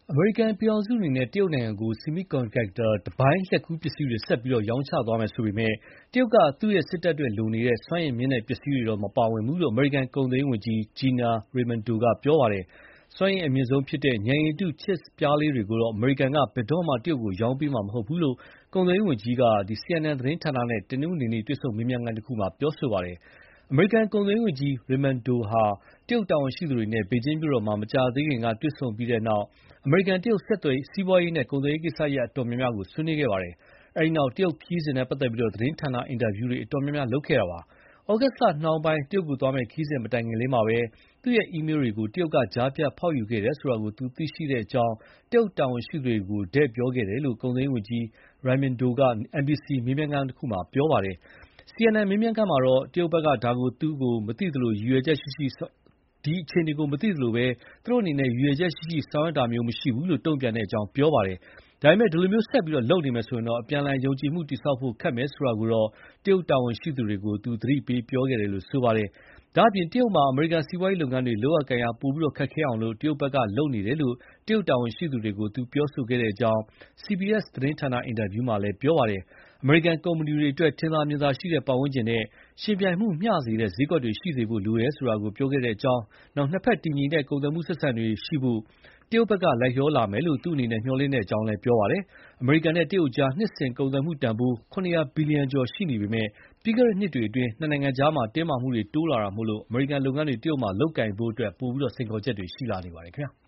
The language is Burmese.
အမေရိကန်ပြည်ထောင်စုအနေနဲ့တရုတ်နိုင်ငံကို Semiconductor တပိုင်းလျှပ်ကူးပစ္စည်းတွေဆက်ပြီးရောင်းချသွားမယ်ဆိုပေမယ့်တရုတ်ကသူ့စစ်တပ်အတွက်လိုနေတဲ့စွမ်းအင်မြင့်တဲ့ပစ္စည်းတွေတော့မပါဝင်ဘူးလို့အမေရိကန်ကုန်သွယ်ရေးဝန်ကြီး Gina Raimondo ကပြောပါတယ်။စွမ်းအင်အမြင့်ဆုံးဖြစ်တဲ့ဉာဏ်ရည်တု chips ပြားလေးတွေကိုတော့အမေရိကန်ကဘယ်တော့မှတရုတ်ကိုရောင်းပေးမှာမဟုတ်ဘူးလို့ကုန်သွယ်ရေးဝန်ကြီးက CNN သတင်းဌာနနဲ့တနင်္ဂနွေနေ့တွေ့ဆုံမေးမြန်းခန်းတခုမှာပြောဆိုပါတယ်။ အမေရိကန်ကုန်သွယ်ရေးဝန်ကြီး Raimondo ဟာတရုတ်တာဝန်ရှိသူတွေနဲ့ဘေဂျင်းမြို့တော်မှာမကြာသေးခင်ကတွေ့ဆုံပြီးတဲ့နောက်အမေရိကန်-တရုတ်စီးပွားရေးနဲ့ကုန်သွယ်ရေးကိစ္စရပ်အတော်များများကိုဆွေးနွေးခဲ့ပါတယ်။အဲဒီနောက်တရုတ်ခရီးစဉ်နဲ့ပတ်သက်ပြီးသတင်းဌာနအင်တာဗျူးတွေအတော်များများလုပ်ခဲ့တာပါ။ဩဂတ်စ်လနှောင်းပိုင်းတရုတ်ကိုသွားမယ့်ခရီးစဉ်မတိုင်ခင်လေးမှာပဲသူ့အီးမေးလ်တွေကိုတရုတ်ကကြားဖြတ်ဖောက်ယူခဲ့တယ်ဆိုတာကိုသူသိရှိကြောင်းတရုတ်တာဝန်ရှိသူတွေကို တဲ့ပြောခဲ့တယ်လို့ကုန်သွယ်ရေးဝန်ကြီး Raimondo က NBC မေးမြန်းခန်းတခုမှာပြောပါတယ်။ CNN မေးမြန်းခန်းမှာတော့တရုတ်ဘက်ကဒါကိုသူ့ကိုမသိသလိုရည်ရွယ်ချက်ရှိရှိဒီအခြေအနေကိုမသိသလိုသူတို့အနေနဲ့ရည်ရွယ်ချက်ရှိရှိဆောင်ရွက်တာမျိုးမရှိဘူးလို့တုံ့ပြန်ကြောင်းပြောပါတယ်။ဒါပေမယ့်ဒီလိုဆက်လုပ်နေမယ်ဆိုရင်တော့အပြန်အလှန်ယုံကြည်မှုတည်ဆောက်ဖို့ခက်မယ်ဆိုတာကိုတော့တရုတ်တာဝန်ရှိသူတွေကိုသူသတိပေးပြောခဲ့တယ်လို့ဆိုပါတယ်။ဒါ့အပြင်တရုတ်မှာအမေရိကန်စီးပွားရေးလုပ်ငန်းတွေလုပ်ရကိုင်ရပိုခက်ခဲအောင်တရုတ်ဘက်ကလုပ်နေတယ်လို့တရုတ်တာဝန်ရှိသူတွေကိုသူပြောဆိုခဲ့ကြောင်း CBS သတင်းဌာနအင်တာဗျူးမှာလည်းပြောပါတယ်။ အမေရိကန်ကုမ္ပဏီတွေအတွက်ထင်သာမြင်သာရှိတဲ့ပတ်ဝန်းကျင်နဲ့ယှဉ်ပြိုင်မှုမျှစေတဲ့ဈေးကွက်တွေရှိစေဖို့လိုတယ်ဆိုတာကိုပြောခဲ့ကြောင်းနှစ်ဘက်တည်ငြိမ်တဲ့ကုန်သွယ်မှုဆက်ဆံရေးတွေရှိဖို့တရုတ်ဘက်ကလိုက်လျောလာမယ်လို့သူ့အနေနဲ့မျှော်လင့်ကြောင်းလည်းပြောပါတယ်။အမေရိကန်နဲ့တရုတ်ကြားနှစ်စဉ်ကုန်သွယ်မှုတန်ဖိုး$700 ဘီလီယံကျော်ရှိနေပေမယ့်ပြီးခဲ့တဲ့နှစ်တွေအတွင်းနှစ်နိုင်ငံကြားတင်းမာမှုတွေတိုးလာတာကြောင့်အမေရိကန်လုပ်ငန်းတွေတရုတ်မှာလုပ်ကိုင်ဖို့ပိုပြီးစိန်ခေါ်ချက်တွေရှိလာနေပါတယ်ခင်ဗျာ